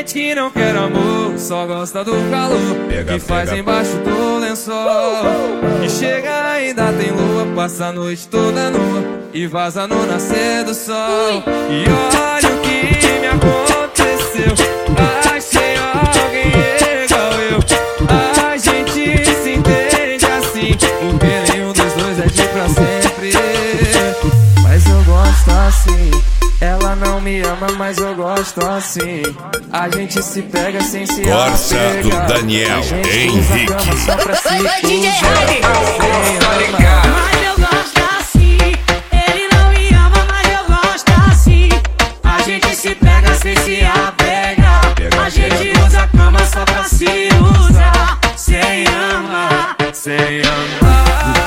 que não quer amor, só gosta do calor que faz embaixo do lençol. Que chega ainda tem lua, passa a noite toda nua e vaza no nascer do sol. E olha o que me aconteceu, achei alguém igual eu. A gente se entende assim, porque nenhum dos dois é de pra sempre. Mas eu gosto assim. Ela não me ama, mas eu gosto assim. A gente se pega sem se apegar. Corsa do Daniel Henrique. Oi, DJ Harry. Mas eu gosto assim. Ele não me ama, mas eu gosto assim. A gente se pega sem se apegar. A gente usa a cama só pra se usar. Sem amar, sem amar.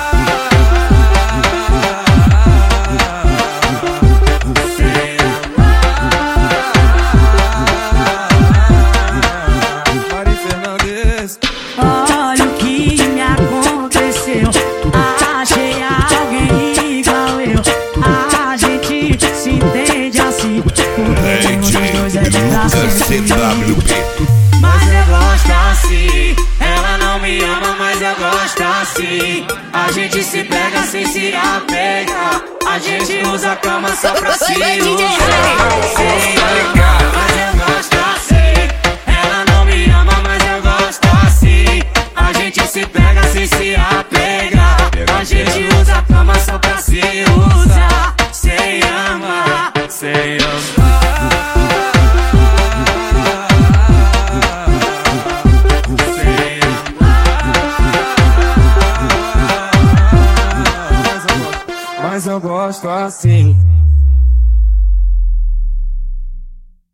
Olha o que me aconteceu, achei alguém igual eu. A gente se entende assim, porque nenhum dos dois é de pra sempre. Mas eu gosto assim. Ela não me ama, mas eu gosto assim. A gente se pega sem se apegar. A gente usa a cama só pra se usar. Sem amar, mas eu gosto assim. Ela não me ama, mas eu gosto assim. A gente se pega sem se apegar. A gente usa a cama só pra se usar. Sem amar, sem amar. Mas eu gosto assim.